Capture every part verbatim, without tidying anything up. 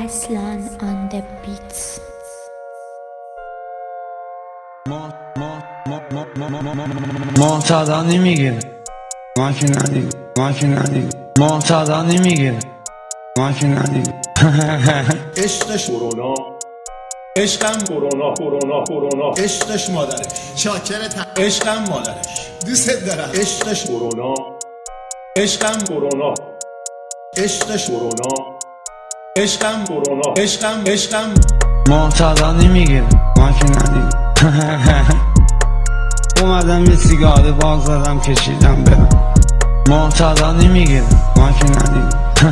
Aslan on the beats. معتادا نمیگیره ما که ندیم ما که ندیم معتادا نمیگیره ما که ندیم عشقش کرونا عشقم کرونا کرونا کرونا عشقش مادرش شاکرت عشقم مادرش دوست دارم عشقش کرونا عشقم کرونا عشقش کرونا عشقم کرونا عشقم عشقم معتادا نمیگیره ما که ندیم اومدم یه سیگار باز زدم کشیدم برم معتادا نمیگیره ما که ندیم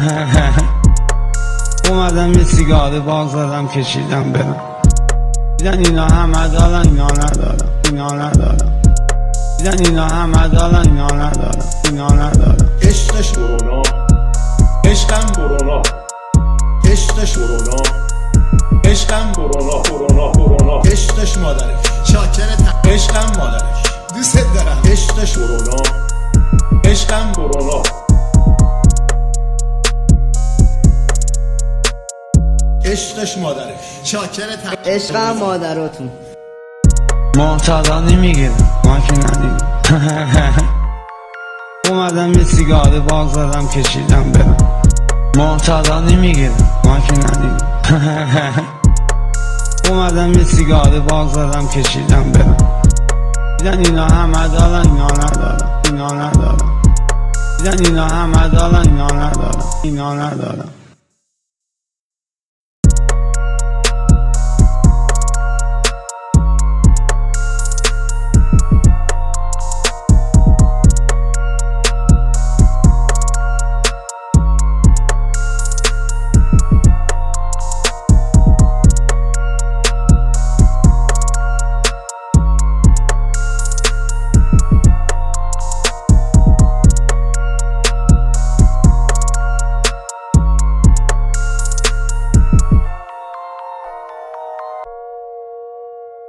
اومدم یه سیگار باز زدم کشیدم برم دیدن اینا همه دارن اینا ندارم اینا ندارم دیدن اینا همه دارن اینا ندارم اینا ندارم عشقش کرونا عشقم کرونا عشقش کرونا عشقم کرونا کرونا کرونا عشقش مادرش شاکرت عشقم مادرش دوست دارم عشقش کرونا عشقم کرونا عشقش مادرش شاکرت عشقم مادراتون معتادا نمیگیره ما که ندیم اومدم یه سیگار باز زدم کشیدم برم معتادا نمیگیره ما که ندیم اومدم یه سیگار باز زدم کشیدم برم دیدن اینا همه دارن اینا ندارم اینا ندارم دیدن اینا همه دارن اینا ندارم اینا ندارم